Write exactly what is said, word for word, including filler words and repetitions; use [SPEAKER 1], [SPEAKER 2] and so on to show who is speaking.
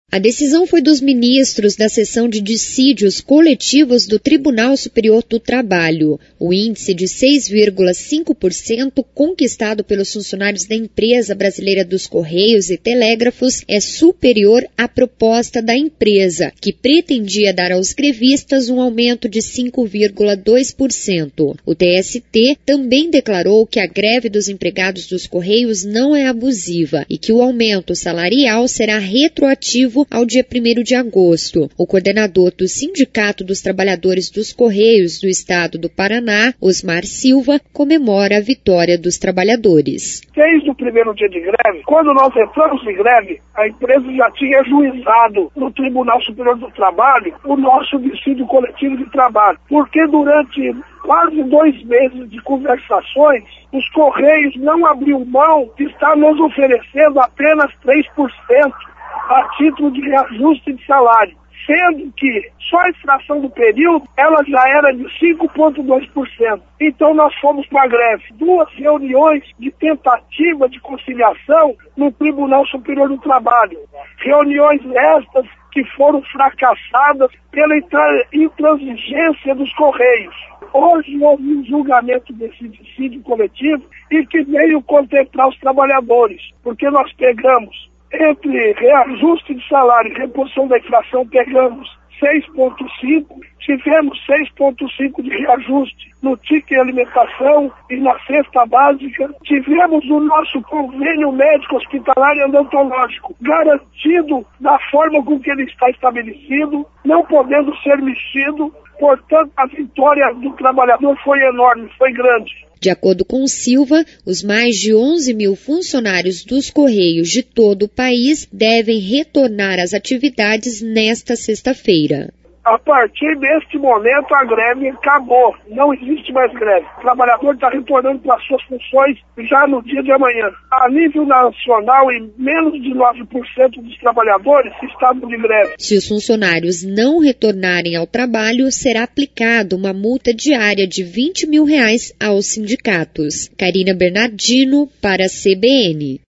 [SPEAKER 1] A decisão foi dos ministros da seção de dissídios coletivos do Tribunal Superior do Trabalho. O índice de seis vírgula cinco por cento conquistado pelos funcionários da Empresa Brasileira dos Correios e Telégrafos é superior à proposta da empresa, que pretendia dar aos grevistas um aumento de cinco vírgula dois por cento. O T S T também declarou que a greve dos empregados dos Correios não é abusiva e que o aumento salarial será retroativo ao dia primeiro de agosto. O coordenador do Sindicato dos Trabalhadores dos Correios do Estado do Paraná, Osmar Silva, comemora a vitória dos trabalhadores.
[SPEAKER 2] Desde o primeiro dia de greve, quando nós entramos em greve, a empresa já tinha ajuizado no Tribunal Superior do Trabalho o nosso dissídio coletivo de trabalho, porque durante quase dois meses de conversações, os Correios não abriu mão de estar nos oferecendo apenas três por cento a título de reajuste de salário, sendo que só a inflação do período ela já era de cinco vírgula dois por cento. Então nós fomos para a greve. Duas reuniões de tentativa de conciliação no Tribunal Superior do Trabalho. Reuniões estas que foram fracassadas pela intransigência dos Correios. Hoje houve um julgamento desse dissídio coletivo e que veio contemplar os trabalhadores, porque nós pegamos entre reajuste de salário e reposição da inflação, pegamos seis vírgula cinco, tivemos seis vírgula cinco de reajuste no ticket alimentação e na cesta básica, tivemos o nosso convênio médico hospitalar e odontológico garantido da forma com que ele está estabelecido, não podendo ser mexido. Portanto, a vitória do trabalhador foi enorme, foi grande.
[SPEAKER 1] De acordo com Silva, os mais de onze mil funcionários dos Correios de todo o país devem retornar às atividades nesta sexta-feira.
[SPEAKER 2] A partir deste momento, a greve acabou. Não existe mais greve. O trabalhador está retornando para as suas funções já no dia de amanhã. A nível nacional, e menos de nove por cento dos trabalhadores estavam de greve.
[SPEAKER 1] Se os funcionários não retornarem ao trabalho, será aplicada uma multa diária de vinte mil reais aos sindicatos. Karina Bernardino, para a C B N.